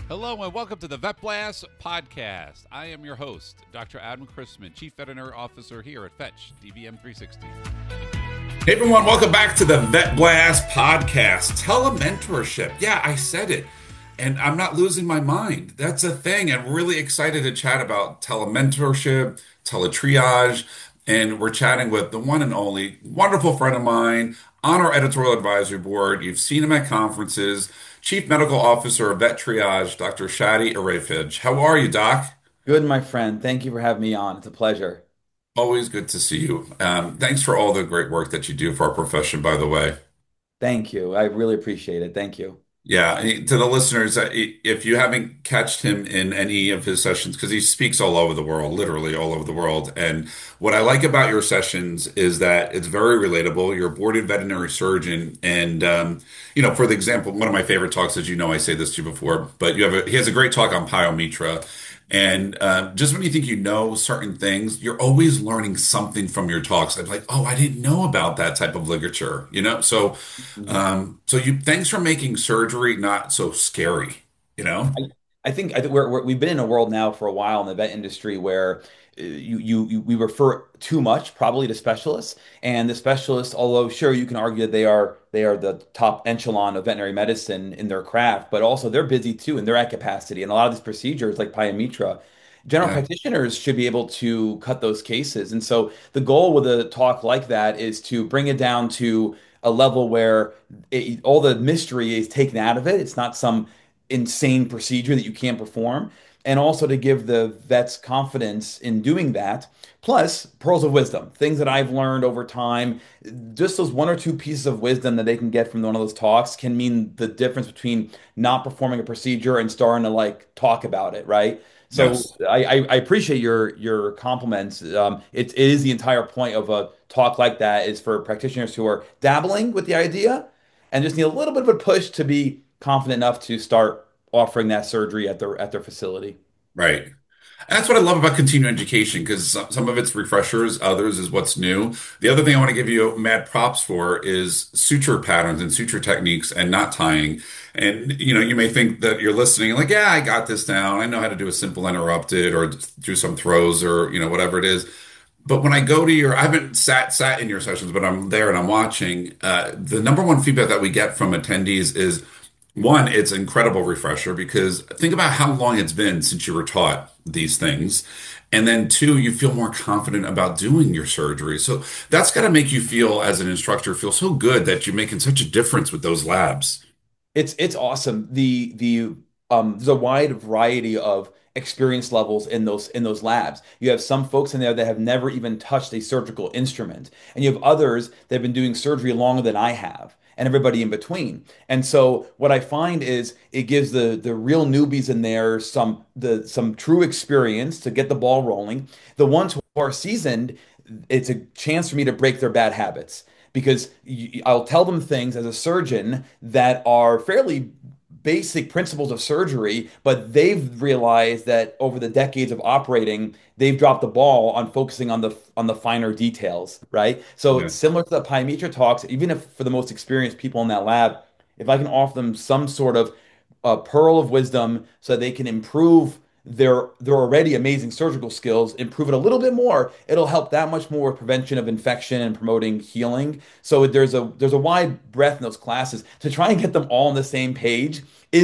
Hello and welcome to the Vet Blast podcast. I am your host, Dr. Adam Chrisman, Chief Veterinary Officer here at Fetch DVM 360. Hey everyone, welcome back to the Vet Blast podcast. Telementorship. Yeah, I said it. And I'm not losing my mind. That's a thing. I'm really excited to chat about telementorship, teletriage, and we're chatting with the one and only wonderful friend of mine on our editorial advisory board. You've seen him at conferences, Chief Medical Officer of Vet Triage, Dr. Shadi Arefij. How are you, Doc? Good, my friend. Thank you for having me on. It's a pleasure. Always good to see you. Thanks for all the great work that you do for our profession, by the way. Thank you. I really appreciate it. Thank you. Yeah, to the listeners, if you haven't catched him in any of his sessions, because he speaks all over the world, literally all over the world. And what I like about your sessions is that it's very relatable. You're a boarded veterinary surgeon, and for the example, one of my favorite talks, as you know, I say this to you before, but he has a great talk on pyometra. And just when you think you know certain things, you're always learning something from your talks. I'm like, oh, I didn't know about that type of literature, you know? So, Mhm. thanks for making surgery not so scary, you know? I, I think we've been in a world now for a while in the vet industry where we refer too much probably to specialists, and the specialists, although sure you can argue that they are the top echelon of veterinary medicine in their craft, but also they're busy too and they're at capacity. And a lot of these procedures like pyometra, general Yeah, practitioners should be able to cut those cases. And so the goal with a talk like that is to bring it down to a level where all the mystery is taken out of it. It's not some insane procedure that you can't perform. And also to give the vets confidence in doing that. Plus, pearls of wisdom, things that I've learned over time. Just those one or two pieces of wisdom that they can get from one of those talks can mean the difference between not performing a procedure and starting to like talk about it, right? So yes, I appreciate your compliments. It is the entire point of a talk like that is for practitioners who are dabbling with the idea and just need a little bit of a push to be confident enough to start offering that surgery at their facility. right. And that's what I love about continuing education, because some of it's refreshers, others is what's new. The other thing I want to give you mad props for is suture patterns and suture techniques and knot tying. And you may think that you're listening like, yeah, I got this down. I know how to do a simple interrupted or do some throws or whatever it is. But when I go to I haven't sat in your sessions, but I'm there and I'm watching. The number one feedback that we get from attendees is one, it's an incredible refresher because think about how long it's been since you were taught these things. And then two, you feel more confident about doing your surgery. So that's got to make you feel, as an instructor, feel so good that you're making such a difference with those labs. It's awesome. There's a wide variety of experience levels in those labs. You have some folks in there that have never even touched a surgical instrument, and you have others that have been doing surgery longer than I have, and everybody in between. And so what I find is it gives the real newbies in there some true experience to get the ball rolling. The ones who are seasoned, it's a chance for me to break their bad habits because I'll tell them things as a surgeon that are fairly basic principles of surgery, but they've realized that over the decades of operating, they've dropped the ball on focusing on the finer details, right? So Yeah. similar to the pyometra talks, even if for the most experienced people in that lab, if I can offer them some sort of pearl of wisdom so they can improve their already amazing surgical skills, improve it a little bit more, it'll help that much more with prevention of infection and promoting healing. So there's a wide breadth in those classes. To try and get them all on the same page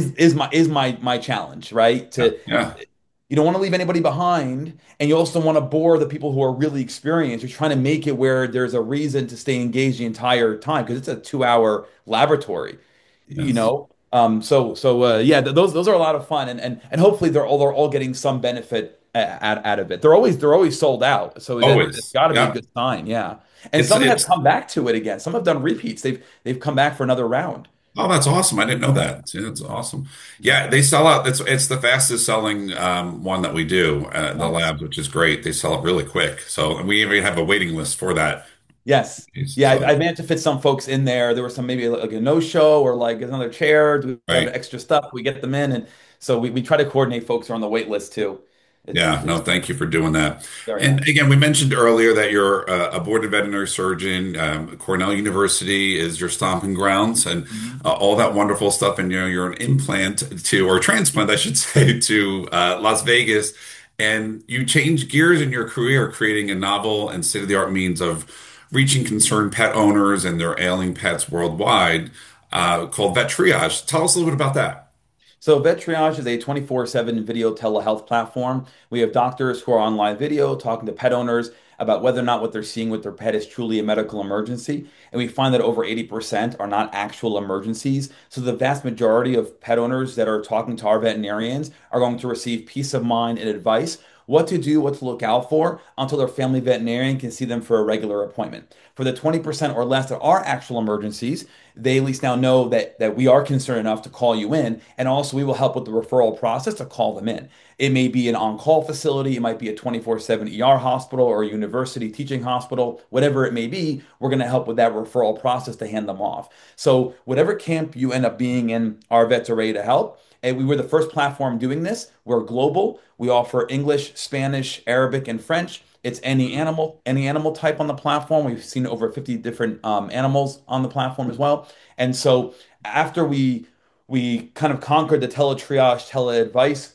is my challenge, right? Yeah. To Yeah. You don't want to leave anybody behind, and you also want to bore the people who are really experienced. You're trying to make it where there's a reason to stay engaged the entire time because it's a 2 hour laboratory, you Yes. know. Yeah, those are a lot of fun, and hopefully they're all getting some benefit out of it. They're always sold out, so it's Always. got to be a Yeah. good sign. Yeah, and It's some have it's come back to it again. Some have done repeats. They've come back for another round. Oh, that's awesome. I didn't know that. See, that's awesome. Yeah, they sell out. It's the fastest selling one that we do at the Nice. labs, which is great. They sell it really quick. So we even have a waiting list for that. Yes. Yeah, So I managed to fit some folks in there. There was some maybe like a no-show or like another chair. Do we have right. extra stuff? We get them in. And so we try to coordinate folks who are on the wait list too. Yeah, no, thank you for doing that. Very And nice. again, we mentioned earlier that you're a boarded veterinary surgeon. Cornell University is your stomping grounds, and Mhm. all that wonderful stuff. And you're an implant to, or transplant, I should say, to Las Vegas. And you changed gears in your career, creating a novel and state-of-the-art means of reaching concerned pet owners and their ailing pets worldwide, called Vet Triage. Tell us a little bit about that. So Vet Triage is a 24/7 video telehealth platform. We have doctors who are on live video talking to pet owners about whether or not what they're seeing with their pet is truly a medical emergency. And we find that over 80% are not actual emergencies. So the vast majority of pet owners that are talking to our veterinarians are going to receive peace of mind and advice, what to do, what to look out for until their family veterinarian can see them for a regular appointment. For the 20% or less that are actual emergencies, they at least now know that we are concerned enough to call you in, and also we will help with the referral process to call them in. It may be an on-call facility, it might be a 24/7 ER hospital or a university teaching hospital, whatever it may be, we're going to help with that referral process to hand them off. So whatever camp you end up being in, our vets are ready to help. And we were the first platform doing this. We're global. We offer English, Spanish, Arabic, and French. It's any animal type on the platform. We've seen over 50 different animals on the platform as well. And so after we kind of conquered the teletriage, teleadvice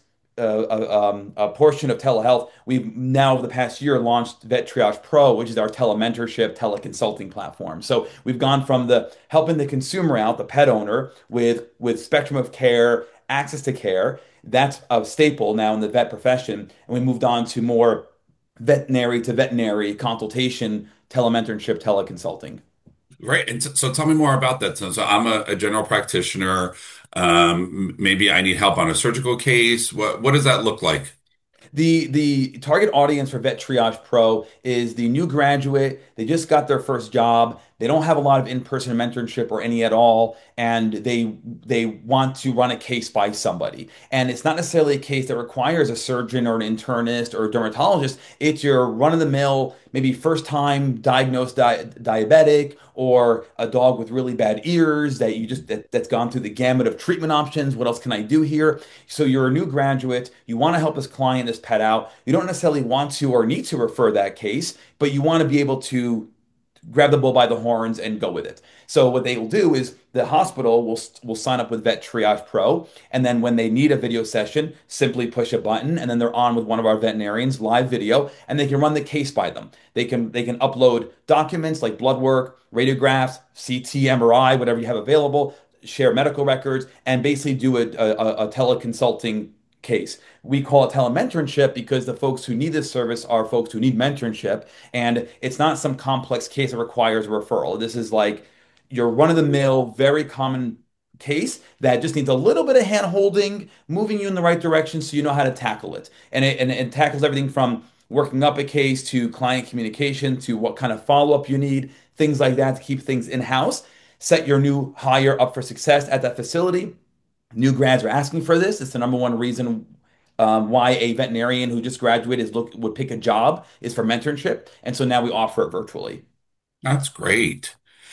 a portion of telehealth, we've now over the past year launched Vet Triage Pro, which is our telementorship, teleconsulting platform. So we've gone from the helping the consumer out, the pet owner, with spectrum of care, access to care. That's a staple now in the vet profession. And we moved on to more veterinary to veterinary consultation, telementorship, teleconsulting. Right. And so tell me more about that. So I'm a general practitioner. Maybe I need help on a surgical case. What does that look like? The target audience for Vet Triage Pro is the new graduate. They just got their first job. They don't have a lot of in-person mentorship or any at all, and they want to run a case by somebody. And it's not necessarily a case that requires a surgeon or an internist or a dermatologist. It's your run-of-the-mill, maybe first-time diagnosed diabetic or a dog with really bad ears that that's gone through the gamut of treatment options. What else can I do here? So you're a new graduate, you want to help this client, this pet out. You don't necessarily want to or need to refer that case, but you want to be able to grab the bull by the horns and go with it. So what they will do is the hospital will sign up with Vet Triage Pro, and then when they need a video session, simply push a button, and then they're on with one of our veterinarians, live video, and they can run the case by them. They can upload documents like blood work, radiographs, CT, MRI, whatever you have available, share medical records, and basically do a teleconsulting case. We call it telementorship because the folks who need this service are folks who need mentorship, and it's not some complex case that requires a referral. This is like your run-of-the-mill, very common case that just needs a little bit of hand holding, moving you in the right direction so you know how to tackle it. And it tackles everything from working up a case to client communication to what kind of follow-up you need, things like that to keep things in-house. Set your new hire up for success at that facility. New grads are asking for this. It's the number one reason why a veterinarian who just graduated would pick a job is for mentorship. And so now we offer it virtually. That's great.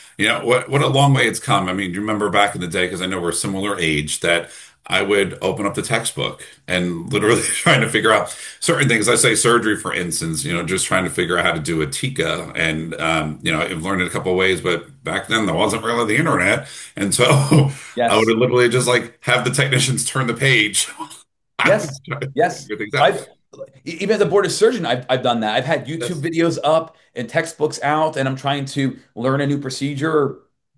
What a long way it's come. I mean, do you remember back in the day, because I know we're similar age, that I would open up the textbook and literally trying to figure out certain things. I say surgery, for instance, just trying to figure out how to do a TICA. And, I've learned it a couple of ways, but back then there wasn't really the internet. And so I would Yes. literally just like have the technicians turn the page. I Yes. was trying to Yes. figure things out. I've even as a board surgeon, I've done that. I've had YouTube That's, videos up and textbooks out, and I'm trying to learn a new procedure,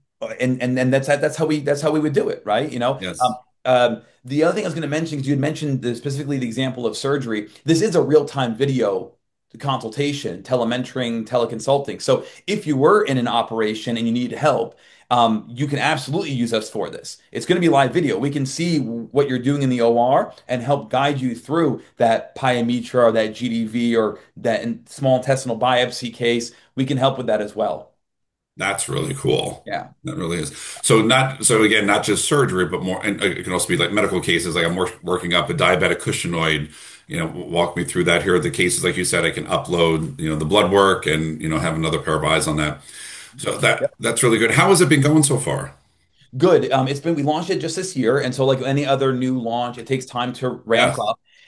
and that's how we would do it, right? yes. The other thing I was going to mention is you had mentioned specifically the example of surgery. This is a real-time video consultation, telementoring, teleconsulting. So if you were in an operation and you need help, you can absolutely use us for this. It's going to be live video. We can see what you're doing in the OR and help guide you through that pyometra or that GDV or that small intestinal biopsy case. We can help with that as well. That's really cool. Yeah. That really is. So again, not just surgery, but more, and it can also be like medical cases. Like I'm working up a diabetic cushingoid. Walk me through that. Here are the cases, like you said, I can upload, the blood work and, have another pair of eyes on that. So that's really good. How has it been going so far? Good. We launched it just this year, and so like any other new launch, it takes time to ramp Yes. up.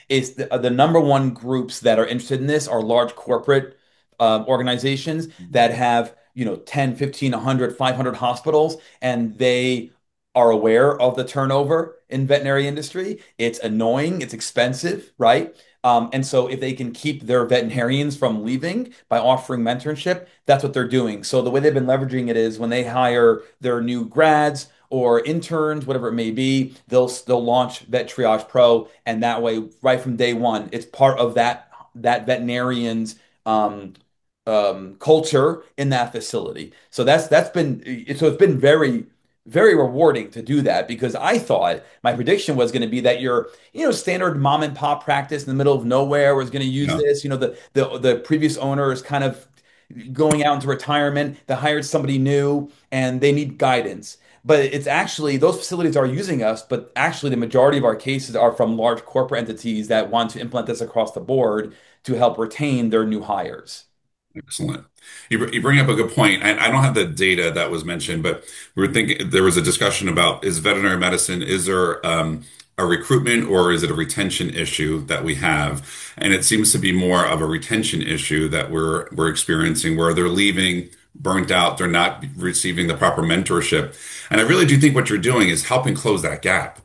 Is the number one groups that are interested in this are large corporate organizations that have, 10, 15, 100, 500 hospitals, and they are aware of the turnover in veterinary industry. It's annoying, it's expensive, right? And so if they can keep their veterinarians from leaving by offering mentorship, that's what they're doing. So the way they've been leveraging it is when they hire their new grads or interns, whatever it may be, they'll launch Vet Triage Pro, and that way, right from day one, it's part of that veterinarian's um, culture in that facility. So it's been very very rewarding to do that because I thought my prediction was going to be that your standard mom and pop practice in the middle of nowhere was going to use Yeah. this. The previous owner is kind of going out into retirement. They hired somebody new and they need guidance. But it's actually those facilities are using us, but actually the majority of our cases are from large corporate entities that want to implement this across the board to help retain their new hires. Excellent. You bring up a good point. And I don't have the data that was mentioned, but we were thinking there was a discussion about is veterinary medicine, is there a recruitment or is it a retention issue that we have? And it seems to be more of a retention issue that we're experiencing where they're leaving burnt out, they're not receiving the proper mentorship. And I really do think what you're doing is helping close that gap.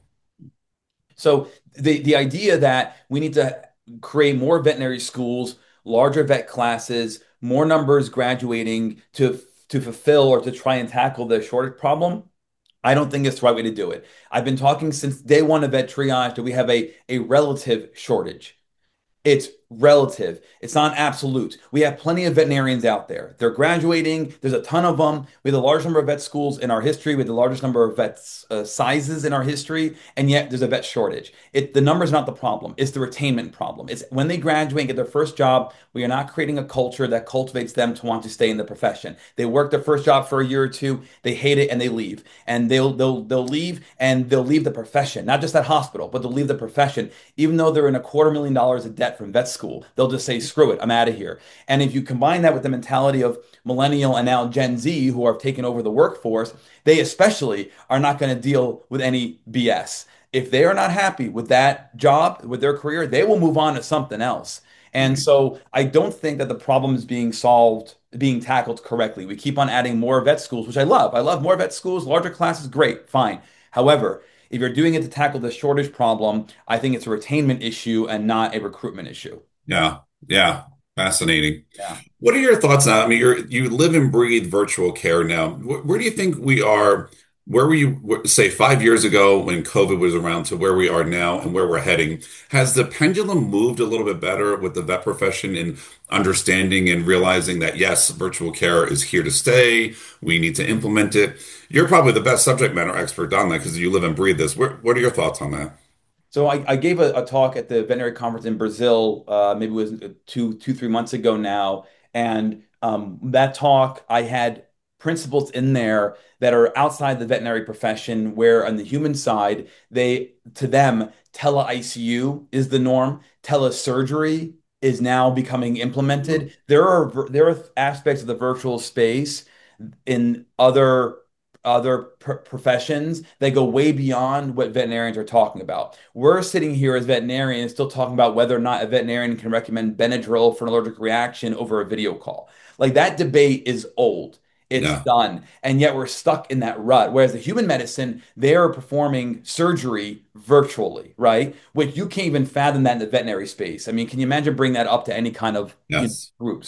So the idea that we need to create more veterinary schools, larger vet classes, more numbers graduating to fulfill or to try and tackle the shortage problem, I don't think it's the right way to do it. I've been talking since day one of vet triage that we have a relative shortage. It's relative. It's not absolute. We have plenty of veterinarians out there. They're graduating. There's a ton of them. We have the largest number of vet schools in our history. We have the largest number of vet sizes in our history, and yet there's a vet shortage. The number's not the problem. It's the retainment problem. It's when they graduate and get their first job, we are not creating a culture that cultivates them to want to stay in the profession. They work their first job for a year or two, they hate it, and they leave. And they'll leave and they'll leave the profession, not just that hospital, but they'll leave the profession even though they're in $250,000 of debt from vet school. They'll just say, screw it, I'm out of here. And if you combine that with the mentality of millennial and now Gen Z who have taken over the workforce, they especially are not going to deal with any BS. If they are not happy with that job, with their career, they will move on to something else. And so I don't think that the problem is being solved, being tackled correctly. We keep on adding more vet schools, which I love. I love more vet schools, larger classes, great, fine. However, if you're doing it to tackle the shortage problem, I think it's a retainment issue and not a recruitment issue. Yeah. Yeah. Fascinating. Yeah. What are your thoughts now? I mean, you live and breathe virtual care now. Where do you think we are? Where were you, say, 5 years ago when COVID was around to where we are now and where we're heading? Has the pendulum moved a little bit better with the vet profession in understanding and realizing that, yes, virtual care is here to stay. We need to implement it. You're probably the best subject matter expert on that because you live and breathe this. What are your thoughts on that? So I gave a talk at the veterinary conference in Brazil, maybe it was 3 months ago now. And that talk, I had principles in there that are outside the veterinary profession, where on the human side, to them, tele-ICU is the norm. Telesurgery is now becoming implemented. There are aspects of the virtual space in other professions that go way beyond what veterinarians are talking about. We're sitting here as veterinarians still talking about whether or not a veterinarian can recommend Benadryl for an allergic reaction over a video call. Like that debate is old. It's Yeah. done. And yet we're stuck in that rut. Whereas the human medicine, they are performing surgery virtually, right? Which you can't even fathom that in the veterinary space. I mean, can you imagine bringing that up to any kind of Yes. group?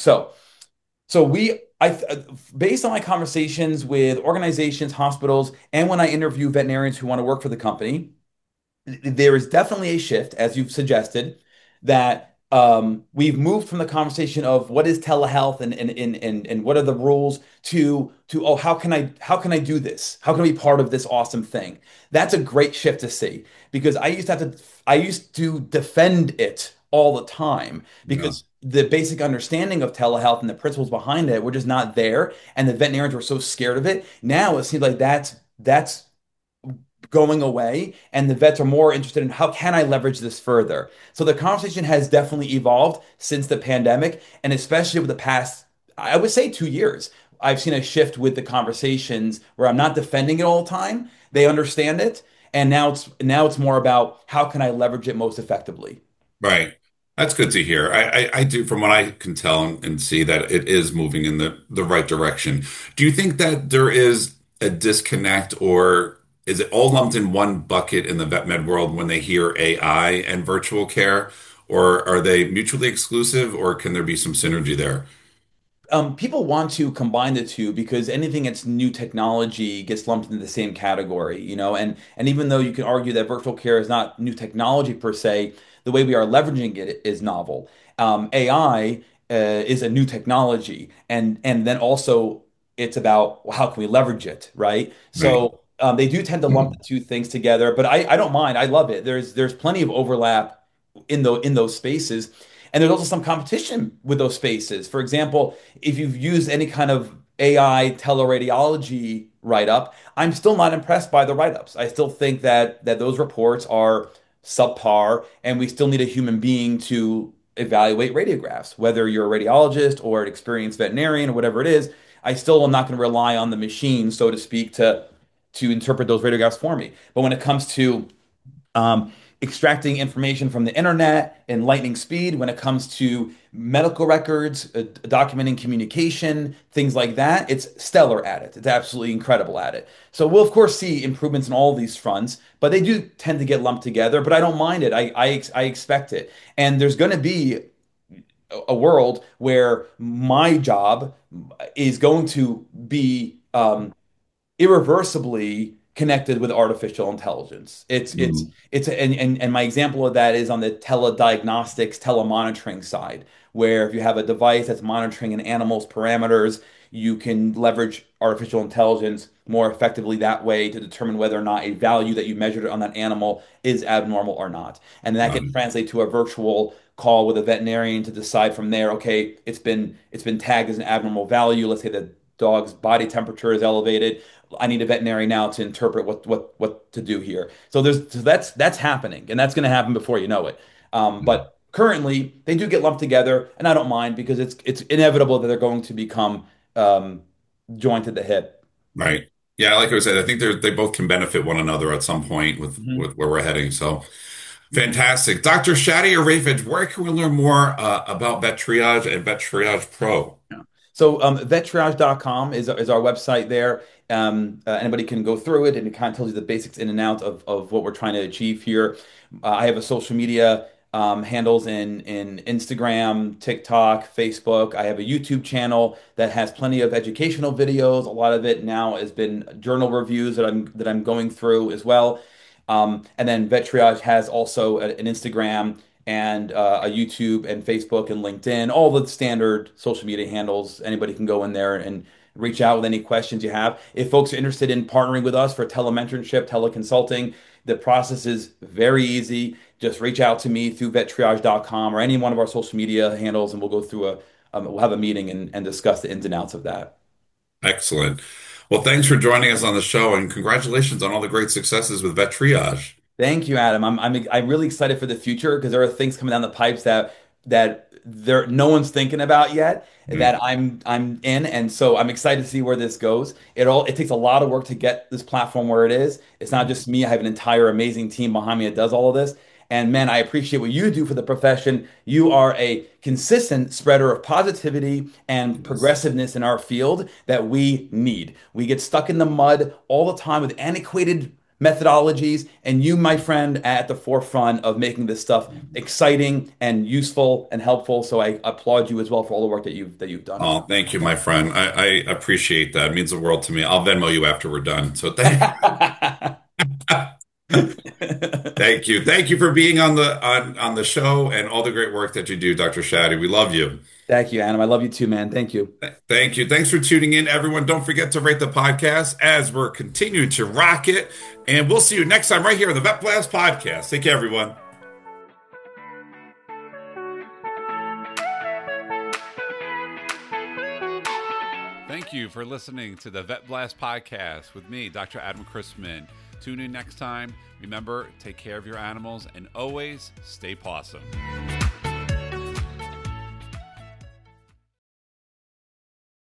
Based on my conversations with organizations, hospitals, and when I interview veterinarians who want to work for the company, there is definitely a shift, as you've suggested, that we've moved from the conversation of what is telehealth and what are the rules to oh how can I do this? How can I be part of this awesome thing? That's a great shift to see because I used to defend it all the time Yeah. because the basic understanding of telehealth and the principles behind it were just not there, and the veterinarians were so scared of it. Now it seems like that's going away, and the vets are more interested in how can I leverage this further. So the conversation has definitely evolved since the pandemic, and especially over the past, I would say, 2 years. I've seen a shift with the conversations where I'm not defending it all the time. They understand it, and now it's more about how can I leverage it most effectively. Right. That's good to hear. I do, from what I can tell and see, that it is moving in the right direction. Do you think that there is a disconnect, or is it all lumped in one bucket in the vet med world when they hear AI and virtual care? Or are they mutually exclusive, or can there be some synergy there? People want to combine the two because anything that's new technology gets lumped into the same category, and even though you can argue that virtual care is not new technology per se, the way we are leveraging it is novel. AI is a new technology, and then also it's about how can we leverage it, right? Right. So they do tend to lump the two things together, but I don't mind. I love it. There's plenty of overlap in those spaces. And there's also some competition with those spaces. For example, if you've used any kind of AI teleradiology write-up, I'm still not impressed by the write-ups. I still think that those reports are subpar, and we still need a human being to evaluate radiographs. Whether you're a radiologist or an experienced veterinarian or whatever it is, I still am not going to rely on the machine, so to speak, to interpret those radiographs for me. But when it comes to um, extracting information from the internet in lightning speed when it comes to medical records, documenting communication, things like that. It's stellar at it. It's absolutely incredible at it. So we'll of course see improvements in all these fronts, but they do tend to get lumped together. But I don't mind it. I expect it, and there's going to be a world where my job is going to be irreversibly connected with artificial intelligence. Mhm. And my example of that is on the telediagnostics, telemonitoring side, where if you have a device that's monitoring an animal's parameters, you can leverage artificial intelligence more effectively that way to determine whether or not a value that you measured on that animal is abnormal or not. And that Got can it. translate to a virtual call with a veterinarian to decide from there, okay, it's been tagged as an abnormal value. Let's say the dog's body temperature is elevated. I need a veterinary now to interpret what to do here. So that's happening, and that's going to happen before you know it. But currently, they do get lumped together, and I don't mind because it's inevitable that they're going to become um, joined at the hip. Right. Yeah, like I said, I think they both can benefit one another at some point Mhm. with where we're heading. So fantastic. Dr. Shadi Arifaj, where can we learn more about Vet Triage and Vet Triage Pro? Yeah. So vettriage.com is our website there. Anybody can go through it, and it kind of tells you the basics in and out of what we're trying to achieve here. I have a social media handles in Instagram, TikTok, Facebook. I have a YouTube channel that has plenty of educational videos. A lot of it now has been journal reviews that I'm going through as well. And then VetTriage has also an Instagram and a YouTube and Facebook and LinkedIn, all the standard social media handles. Anybody can go in there and reach out with any questions you have. If folks are interested in partnering with us for telementorship, teleconsulting, the process is very easy. Just reach out to me through vettriage.com or any one of our social media handles, and we'll go through we'll have a meeting and discuss the ins and outs of that. Excellent. Well, thanks for joining us on the show, and congratulations on all the great successes with Vet Triage. Thank you, Adam. I'm really excited for the future because there are things coming down the pipes that there no one's thinking about yet that Mhm. I'm in, and so I'm excited to see where this goes. It takes a lot of work to get this platform where it is. It's not just me. I have an entire amazing team behind me that does all of this. And man, I appreciate what you do for the profession. You are a consistent spreader of positivity and Yes. progressiveness in our field that we need. We get stuck in the mud all the time with antiquated methodologies, and you, my friend, at the forefront of making this stuff exciting and useful and helpful. So I applaud you as well for all the work that you've done. Oh, thank you, my friend. I appreciate that. It means the world to me. I'll Venmo you after we're done. So thank you. Thank you for being on the show and all the great work that you do, Dr. Shaddy. We love you. Thank you, Adam. I love you too, man. Thank you. Thank you. Thanks for tuning in, everyone. Don't forget to rate the podcast as we're continuing to rock it. And we'll see you next time right here on the Vet Blast Podcast. Take care, everyone. Thank you for listening to the Vet Blast Podcast with me, Dr. Adam Chrisman. Tune in next time. Remember, take care of your animals and always stay pawsome.